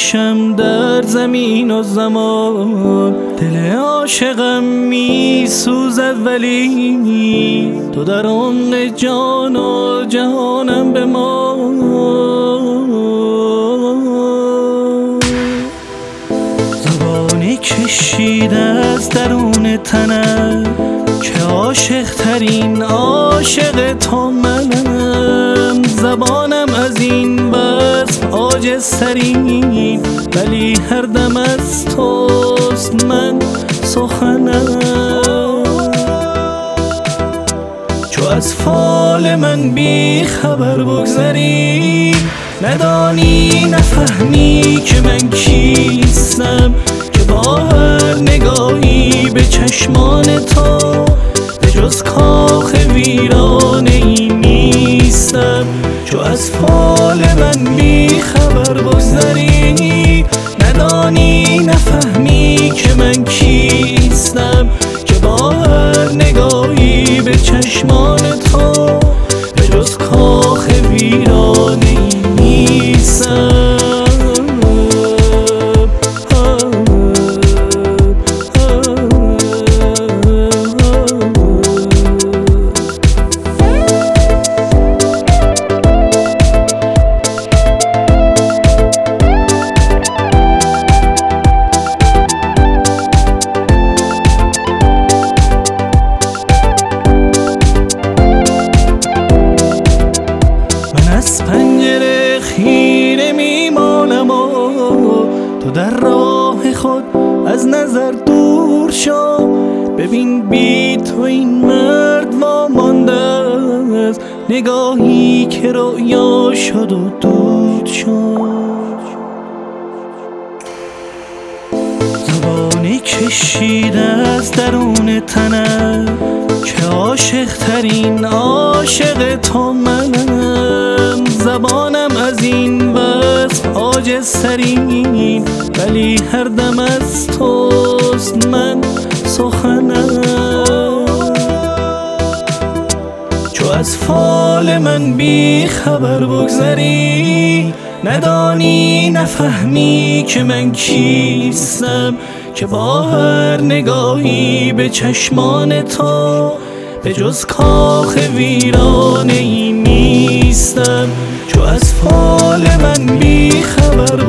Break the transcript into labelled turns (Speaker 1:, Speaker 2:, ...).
Speaker 1: باشم در زمین و زمان. دل عاشقم می سوزد ولی تو در عمق جان و جهانم به ما. زبانی کشیده از درون تنم که عاشق ترین عاشق تو منم. زبانم از این وصف عاجزترین، ولی هر دم از توست من سخنم. چو از فال من بی خبر بگذری، ندانی نفهمی که من کیستم، که با هر نگاهی به چشمان تو به جز کاخ ویرانه ای نیستم. چو از فال من بی خبر بگذری، ندانی نفهمی که من کیستم، که با هر نگاهی به چشمان تو به جز کاخ ویرانه ای نیستم. از پنجره خیره میمانم و تو در راه خود از نظر دور شو. ببین بی تو این مرد وامانده است، نگاهی که رویا شد و دود شد. زبانی کشیده از درون تنم که عاشق ترین عاشق تو منم. زبانم از این وصف عاجزترین، ولی هر دم از توست من سخنم. چو از فال من بی خبر بگذری، ندانی نفهمی که من کیستم، که با هر نگاهی به چشمان تو به جز کاخ ویرانه ای نیستم. چو از فال من بی خبر